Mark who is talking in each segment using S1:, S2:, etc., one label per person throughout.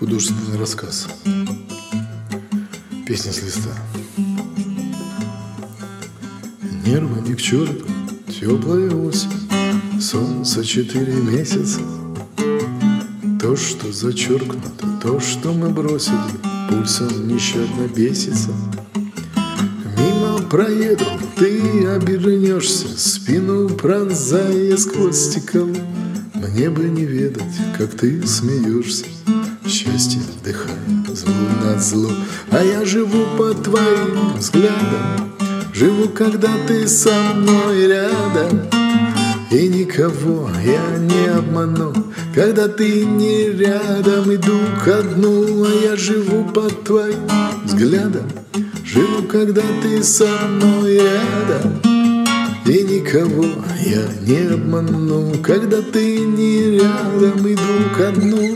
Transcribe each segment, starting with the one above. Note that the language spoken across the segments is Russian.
S1: Художественный рассказ. Песня с листа. Нервы ни к черту, теплая осень, солнце 4 месяца. То, что зачеркнуто, то, что мы бросили, пульсом нещадно бесится. Мимо проеду, ты обернешься, спину пронзая сквозь стекло. Мне бы не ведать, как ты смеешься, счастье вдыхая зло над зло. А я живу под твоим взглядом, живу, когда ты со мной рядом. И никого я не обману, когда ты не рядом. Иду ко дну, а я живу под твоим взглядом, живу, когда ты со мной рядом. И никого я не обману, когда ты не рядом. Иду ко дну.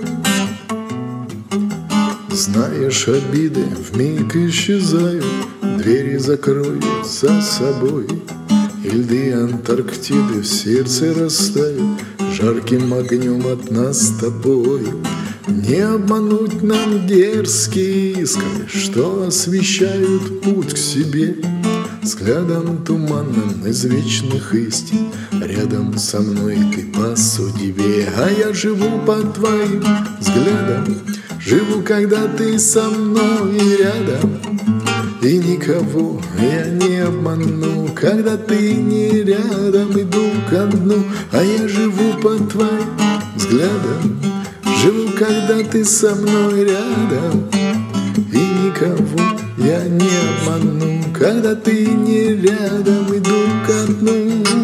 S1: Знаешь, обиды вмиг исчезают, двери закрою за собой. И льды Антарктиды в сердце растают жарким огнем от нас с тобой. Не обмануть нам дерзкие искры, что освещают путь к себе. Взглядом туманным из вечных истин рядом со мной ты по судьбе. А я живу под твоим взглядом, живу, когда ты со мной рядом. И никого я не обману, когда ты не рядом. Иду ко дну, а я живу под твоим взглядом, живу, когда ты со мной рядом. И никого я не обману, когда ты не рядом. Иду ко дну.